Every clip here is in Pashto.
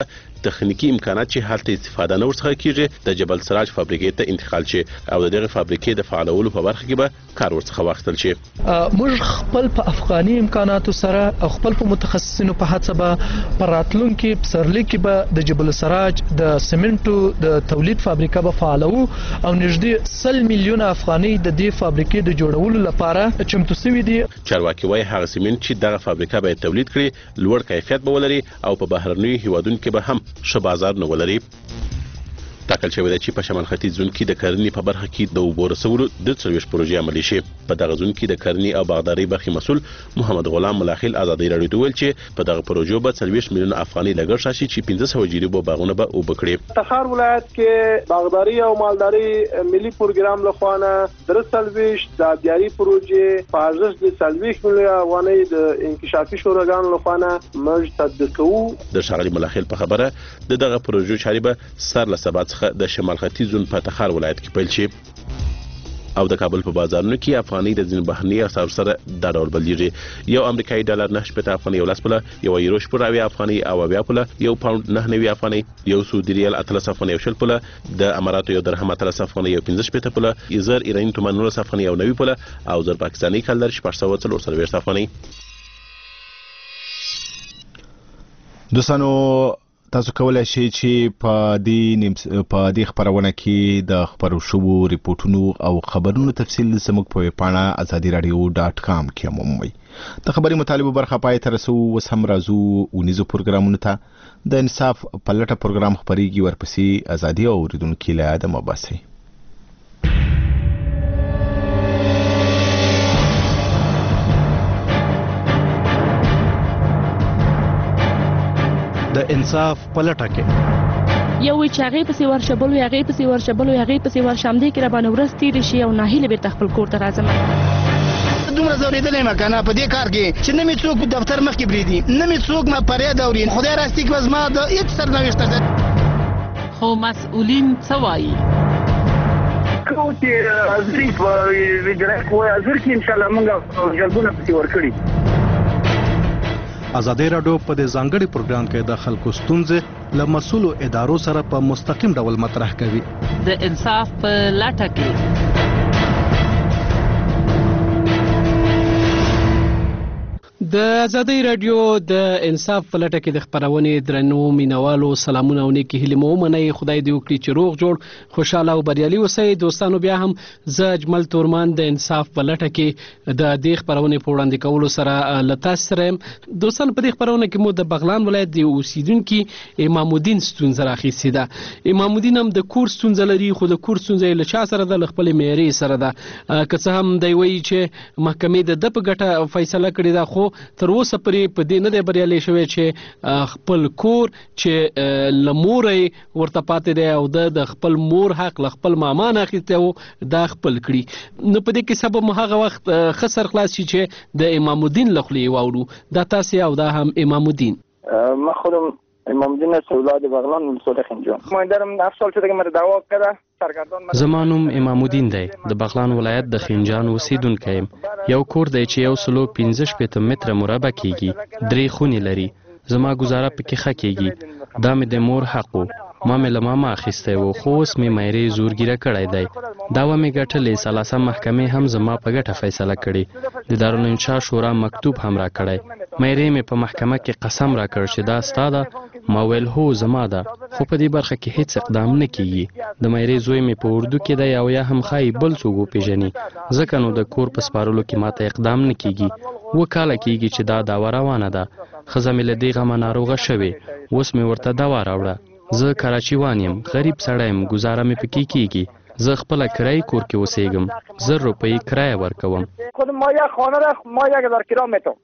تخنیکی امکانات چې هلته استفاده نه ورڅخه کیږي د جبل سراج فابریکې ته انتقال شي او دغه فابریکې د فعالولو په برخه کې به کار ورڅخه واخیستل شي. موږ خپل په افغاني امکاناتو سره او خپل په متخصصینو په هڅه به پر راتلونکي پسرلي کې به د جبل سراج د سیمنټو د تولید فابریکه به فعالو او نږدې 100 میلیونه افغانۍ د دې فابریکې د جوړولو لپاره چمتو شوي دي. چارواکي وايي هغه سیمنټ چې دغه فابریکه به تولید کړي لوړ کیفیت به ولري او په بهرنیو هیوادونو کې به هم ښه بازار نه ولري. ټاکل شوی دی چې په شمال ختیځ زون کې د کرنې په برخه کې د اوبو رسولو د 40 پروژې عملي شي. په دغه زون کې د کرنې او باغداري برخې مسول محمد غلام ملاخیل آزادۍ راډیو ته ویل چې په دغه پروژو به 40 میلیون افغانۍ لګښت راشي چې 1500 جریبو باغونه به اوبه کړي. تخار ولایت کې باغداري او مالداري ملي پروګرام لخوانه 340 د ابياري پروژې په ارزښت د 40 میلیون افغانۍ د انکشافي شوراګانو لخوانه موږ تطبیق کوو. د شاغلي ملاخیل په خبره دغه پروژو چاري به سر له سبا د شمال ختیځ زون په تخار ولایت کې پیل شي او د کابل په بازارونو کې افغاني د ځین بهرني اسعارو سره د ډول بدلیږي. یو امریکایي ډالر 9 افغاني 10 پوله، یو یورو 80 افغاني او 20 پوله، یو پاوند 9 افغاني، یو سعودي ریال 13 افغاني او 10 پوله، د اماراتو یو درهم 13 افغاني او 15 پوله، زر ایرانی تومان 19 افغاني او 90 پوله او زر پاکستاني کلدر 440 افغاني. دوستانو تاسو کولای شئ چې په دې خبرونه کې د خبرو شوو ریپورتونو او خبرونو تفصیل زموږ په پاڼه azadiradio.com کې مومئ. د خبري مطالبه برخه پای ته رسو. وس هم راځو ونیزو پروګرامونو ته. د انصاف په لټه پروګرام خبريږي ورپسې ازادي او اوریدونکو له ادم وباسي. د انصاف په لټه کې یو چې هغه پسې ورشبلو هغه پسې ورشم دې کې را باندې ورستې شي او ناهیله به خپل کور ته راځم. دومره زوریدلې مکانه په دې کار کې چې نه می څوک دفتر مخ کې بریدي، نه می څوک ما پرې دوري. خدای راستي کې وزما د هیڅ سرنوشت خو مسؤلین څه وایي؟ کوم چې ازري په ډایرکټ وای ازر کې ان شاء الله موږ جلبونه پسې ورکړي. ازادي راډیو په دې ځانګړي پروګرام کې د خلکو ستونزې له مسؤلو ادارو سره په مستقیم ډول مطرح کوي. د انصاف په لټه کې د ازادي راډیو د انصاف په لټه کې د خبرونې درنو مینوالو سلامونه او نیکی هیله مو منئ. خدای دې وکړي چې روغ جوړ خوشاله او بریالي اوسئ. دوستانو بیا هم زه اجمل تورمان د انصاف په لټه کې د دې خبرونې په وړاندې کولو سره لته سره دوستانو په دې خبرونه کې مو د بغلان ولایت د اوسیدونکو امام الدین ستونزه راخیستې ده. امام الدین هم د کور ستونزه لري خو د کور ستونزه له چا سره د خپل معیاري سره ده. که څه هم دی وایي چې محکمې د په ګټه فیصله کړې ده خو تر اوسه پرې په دې نه دی بریالي شوی چې خپل کور چې لمورې ورته پاتې دی او د خپل مور حق له خپل ماما نه اخیستی و دا خپل کړي. نو په دې کې سبب مو هغه وخت خسر خلاص شي چې د امام الدین له خولې واورو. دا تاسې او دا هم امام الدین. ما خودم امام الدین از اولاد بغلان ولسوالی خنجان. ما دارم 7 سال شده که من دعوا کرده. زما نوم امام الدین دی. د بغلان ولایت د خنجان اوسیدونکی یم. یو کور دی چې 115 متره مربع کیږي. 3 خونې لري. زما گزاره پکې ښه کیږي. دا مې د مور حق و. ما مې له ماما اخیستی و خو اوس مې مایرې زورګیره کړی دی. دعوه مې ګټلې. ثالثه محکمې هم زما په ګټه فیصله کړې. د دارالانشا شورا مکتوب هم را کړی. مایرې مې په محکمه کې قسم را کړ چې دا ستا ده. ما ویل هو زما ده خو په دې برخه کې هیڅ اقدام نه کیږي. د مایرې زوی مې په اردو کې دی او یا هم ښایي بل څوک وپېژني ځکه نو د کور په سپارلو کې ماته اقدام نه کیږي. 2 کاله کیږي چې دا دعوه روانه ده. ښځه مې له دې غمه ناروغه شوې. اوس مې ورته دوا راوړه. زه کراچیوان یم. غریب سړی یم. ګزاره مې پکې کیږي. زه خپل کرایي کور کې اوسېږم. 1000 روپۍ کرایه ورکوم. خود ما یک خانه را ما 1000 کرایه میتم.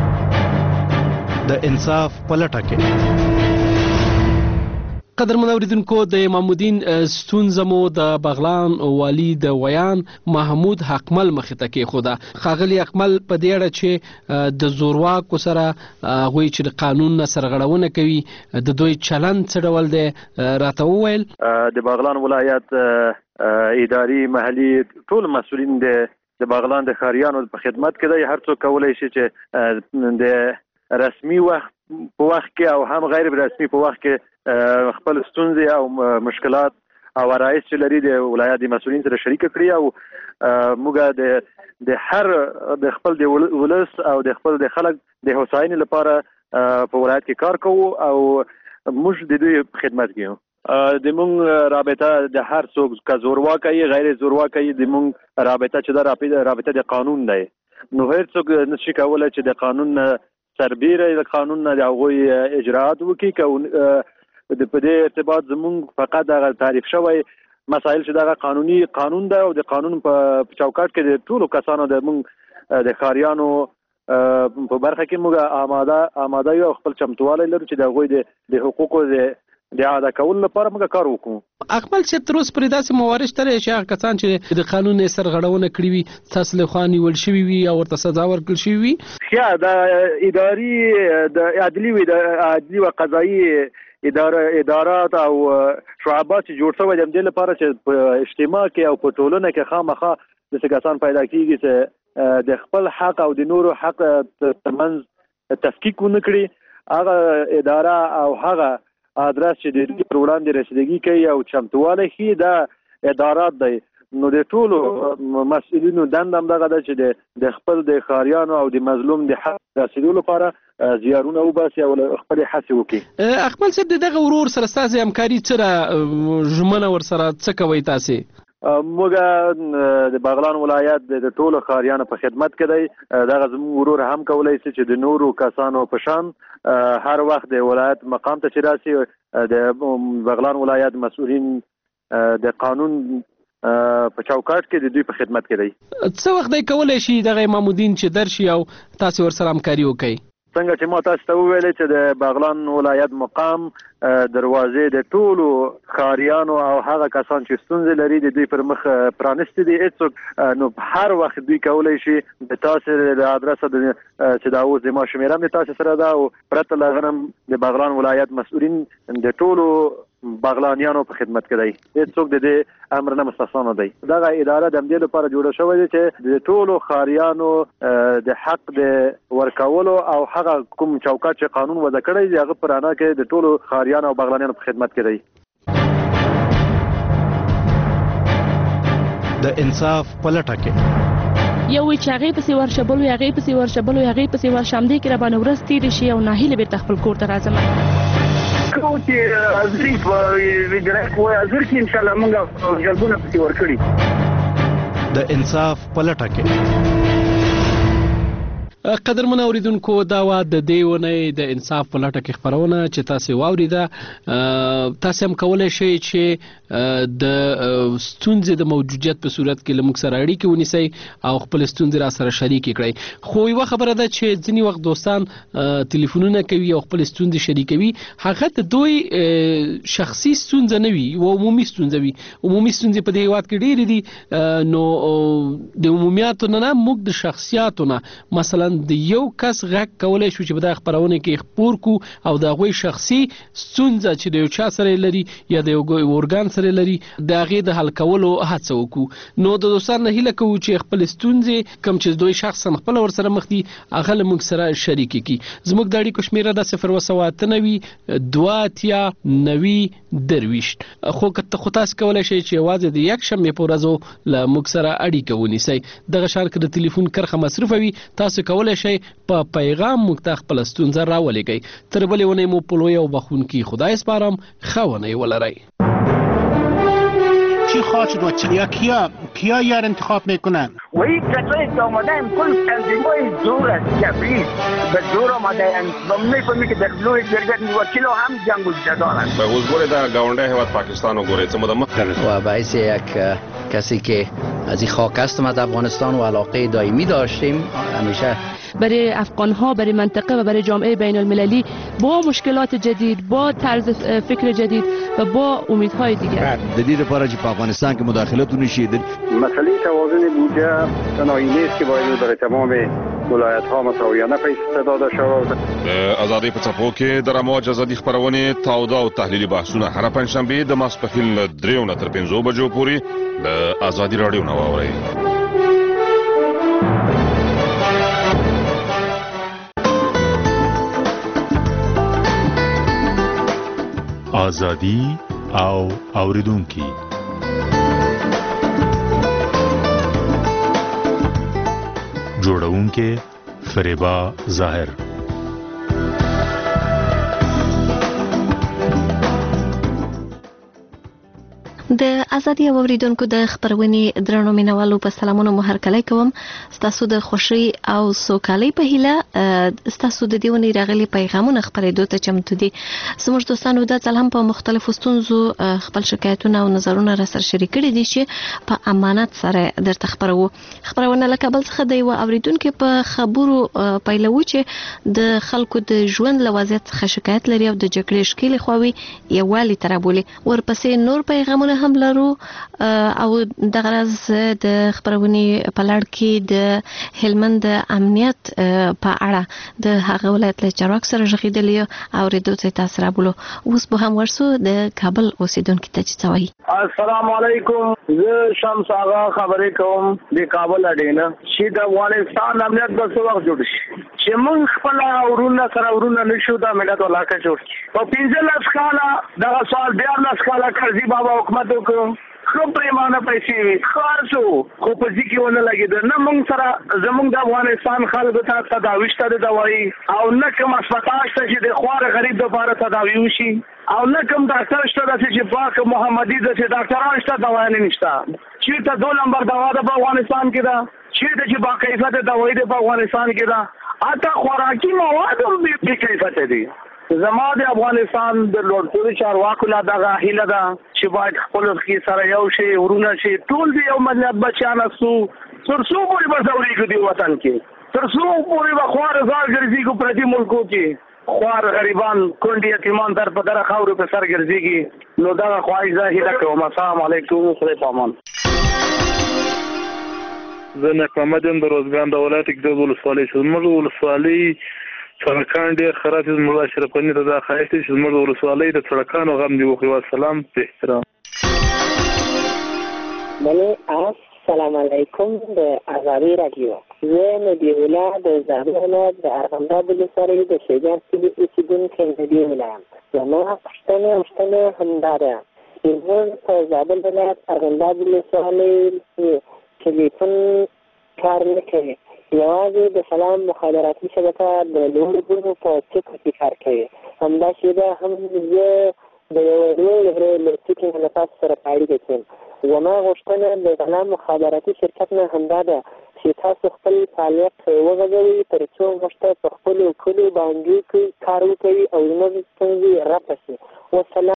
د انصاف په لټه کې قدرمن اوریدونکو د امام الدین ستونزه مو د بغلان والی د ویان محمود حقمل مخې ته کېښوده. ښاغلي حقمل په دې اړه چې د زورواکو سره هغوی چې د قانون نه سرغړونه کوي د دوی چلند څه ډول دی راته وویل. د بغلان ولایت اداري محلي ټول مسؤلین د بغلان د ښاریانو په خدمت کې دی. هر څوک کولی شي چې د رسمي وخت په وخت کې او هم غیر رسمي په وخت کې خپل ستونزې او مشکلات او رئیس چې لري د ولایت د مسؤلین سره شریک کړی او موږ د هر د خپل د ولس او د خپل د خلک د هوساینې لپاره په ولایت کې کار کوو او موږ د دوی خدمت کوو. د مونږ رابطه د هر څوک که زورواکه یې غیر زورواکه یې د مونږ رابطه چې دا رابطه د قانون دی، نو هر څوک نشي کولی چې د قانون سربیره د قانون نه د هغوی اجراعات وکړي. که په دې ارتباط زمونږ فقط دغه تعریف شوی مسایل چې دغه قانوني قانون ده او د قانون په چوکاټ کې د ټولو کسانو د مونږ د ښاریانو په برخه کې موږ آماده یو خپل چمتوالی لرو چې د هغوی د حقوقو د ادا کولو لپاره موږ کار وکړو. اقبال صاحب تر اوسه پورې داسې موارد شته چې هغه کسان چې د قانون سرغړونه کړې وي تاسو له خوا نیول شوي وي او ورته سزا ورکړل شوې وي؟ یا د اداري د عدلي و قضایي ادارات او شعبات چې جوړ شوی د دې لپاره چې په اجتماع کې او په ټولنه کې خامخا داسې کسان پیدا کېږي چې د خپل حق او د نورو حق ترمنځ تفکیک ونه کړي، هغه اداره او هغه ادرس چې د دوی پر وړاندې رسیدګي کوي او چمتوالی ښيي دا ادارات دی. نو د ټولو مسؤلینو دنده هم دغه ده چې د خپل د ښاریانو او د مظلوم د حق رسیدو لپاره زیارونه وباسي او خپلې هڅې وکړي. اقبال صاحب د دغه ورور سره ستاسې همکاري څه ژمنه ورسره څه کوئ تاسې؟ موږ د بغلان ولایت د ټولو ښاریانو په خدمت کې دی. دغه زموږ ورور هم کولی شي چې د نورو کسانو په شان هر وخت د ولایت مقام ته چې راسي د بغلان ولایت مسؤلین د قانون په چوکاټ کې د دوی په خدمت کې دی. څه وخت دی کولی شي دغه امام الدین چې درشي او تاسې ورسره همکاري وکړئ؟ څنګه چې ما تاسو ته وویلې چې د بغلان ولایت مقام دروازې د ټولو ښاریانو او هغه کسان چې ستونزې لري د دوی پر مخ پرانستې دي. هېڅوک نو هر وخت دوی کولی شي د تاسې د ادرسه چې دا اوس زما شمېره هم د تاسې سره ده او پرته له هغه هم د بغلان ولایت مسؤلین د ټولو بغلانیانو په خدمت کې دی. هېڅوک د دې امر نه مستثنا دی. دغه اداره د همدې لپاره جوړه شوې ده چې د ټولو ښاریانو د حق د ورکولو او هغه کوم چوکاټ چې قانون وضع کړی دی هغه په رڼا کې د ټولو ښاریانو او بغلانیانو په خدمت کې دی. د انصاف په لټه کې یو وی چې هغې پسې ورشه بل وی هغې پسې ورشه بل وی هغې پسې ورشه همدې کې راباندې ورځ تېرې شي او ناهیلې بېرته خپل کور ته راځم. کوم چې حاضري په ویډرک وای حاضر کې ان شاء الله موږ جلبونه پسې ورکړي. د انصاف په لټه کې قدرمن اوریدونکو دا وا د دې ونې د انصاف په لټه کې خبرونه چې تاسو واوریده. تاسو هم کولای شئ چې د ستونزې د موجودیت په صورت کې له موږ سره اړیکې ونیسئ او خپل ستونزې را سره شریکې کړئ. خو یوه خبره ده چې ځینې وخت دوستان ټلیفونونه کوي او خپل ستونزې شریکوي، هغه د دوی شخصي ستونزه نه وي، یوه عمومي ستونزه وي. عمومي ستونزې په دې هېواد کې ډېرې دي، نو د عمومیاتو نه موږ د شخصیاتو نه مثلا د یو کس غږ کولی شو چې په دغه خپرونه کې خپور کو او د هغوی شخصي ستونزه چې د یو چا سره لري یا د یو ارګان سره لري د هغې د حل کولو هڅه وکړو. نو د دوستانو نه هیله کوو چې خپل ستونزې کوم چې دوی شخصا خپله ورسره مخ دي هغه له موږ سره شریکې کړي. زموږ د اړیکو شمېره ده 02892 خو تاسو کولی شئ چې یوازې د یکشنبې په ورځو له موږ سره اړیکه ونیسئ. دغه شان که د تلیفون کرښه مصروفه وي تاسو کولی شئ په پیغام موږ ته خپله ستونزه راولېږئ. تر بلې ونې مو په لوی او بخښونکي خدای سپارم. ښه ونې ولرئ. چی خواهد شد و کیا یار انتخاب میکنن؟ و این کسایی که آمده هم کل تنظیمای زور است، کبریز به زور آمده هم و میفهمی که در لوی جرگت وکیل هم جنگ و جدال است. به حضور در گاونده هیواد پاکستان و گوره چه مدام و باعث یک کسی که از این خاک هستم از افغانستان و علاقه دائمی داشتیم همیشه برای افغان‌ها، برای منطقه و برای جامعه بین المللی با مشکلات جدید، با طرز فکر جدید و با امیدهای دیگر. جدید لپاره چې په افغانستان کې مداخلت ونشي. مسئله توازن بودجه تنهایی نیست که باید برای تمام ولایت‌ها مساویانه پیش داده شود. آزادی په څپو کې د رموج ازادي خبرونه تاوده او تحلیلي بحثونه هر پنځشنبه د ماسپښین له 3 نه تر 5 بجو پورې د آزادي رادیو نه واورئ. ازادي او اوریدونکي. جوړونکي فریبا ظاهر. د ازادي اوریدونکو د خبرونې درنو مینوالو په سلامونو مو هرکلی کوم. ستاسو د خوشي او سوکالۍ په هیله ستاسو د دیونی راغلي پیغامونه خبرېدو ته چمتو دي. زموږ دوستانو د ځل هم په مختلفو ستونزو خپل شکایتونه او نظرونه را سره شریک کړي دي چې په امانت سره درته خبرو. خبرونه له کابل څخه د یو اوریدونکو په خبرو پیلوي چې د خلکو د ژوند له وضعیت څخه شکایت لري او د جګړې شکل خوي یوالي ترابولي. ورپسې نور پیغامونه هم لرو او د غرض د خبرونې په لړ کې د هلمند امنیت په اړه د هغه ولایت له چارواکو سره ژغېدلي او ریډیو ته تاسو رابولو. اوس به هم ورسو د کابل اوسیدونکو ته چې څه وایي. السلام علیکم، زه شمس آغا خبرې کوم د کابل اډینه چې د افغانستان امنیت به څه وخت جوړ شي چې موږ خپل ورونه سره ورونه نشو د ملت علاقه جوړ کړي. په 15 کاله دغه سوال 14 کاله کرزي بابا حکومت وکړو، خو پریمانه پیسې وي خاصو خو په ځکه ونه لګیدل. نه موږ سره زموږ د افغانستان خلکو ته تداوی شته د دوايي او نه کوم هسپتال شته چې د خوار غریب لپاره تداوی وشي او نه کوم ډاکټر شته چې پاک محمدي د ډاکټران شته دوا نه نشته. چې ته 2 نمبر دوا د افغانستان کې ده، چې باقاعده دوايي د افغانستان کې ده، اته خوراکي مواد هم بې کیفیته دي. زما د افغانستان د لوړپوړي چارواکو لا دغه هیله ده چې باید خپل کې سره یو شي ورونه شي ټول دی یو ملت بچانه سو تر څو پورې به ضروري دی وطن کې، تر څو پورې به خوار زار ګرځي کو پردي ملکو کې خوار غریبان کونډي یتیمان در په در خاورو په سر ګرځيږي. نو دغه خواهش ده هیله کوم. السلام علیکم، خدای پامان. زه نه کومدم د روزګان د ولایت کې د ولسوالۍ زموږ ولسوالۍ سړکان ډېر خراب دي. زموږ اشرفني ته دا خواهش دی چې زموږ ولسوالۍ د سړکانو غم دي وکړي. والسلام په احترام. بله السلام علیکم د ازادي رادیو. زه نبی الله د زابل ولایت د ارغنداب ولسوالۍ د شیګان کلي اوسیدونکی نبی الله یم. زما پوښتنه همدا ده چې موږ په زابل ولایت ارغنداب ولسوالۍ کې ټلیفون کار نه کوي، یوازې د سلام مخابراتي شبکه د لوړو ګونو په ټکو کې کار کوي. همداسې ده هم زه د یوه لوی لوستونکي نه له تاسو سره په اړیکه کې یم. زما غوښتنه د سلام مخابراتي شرکت نه همدا ده چې تاسو خپل فعالیت وغځوئ تر څو موږ ته په خپلو کلیو باندې کار وکوي او زموږ ستونزې رفع شي. والسلام.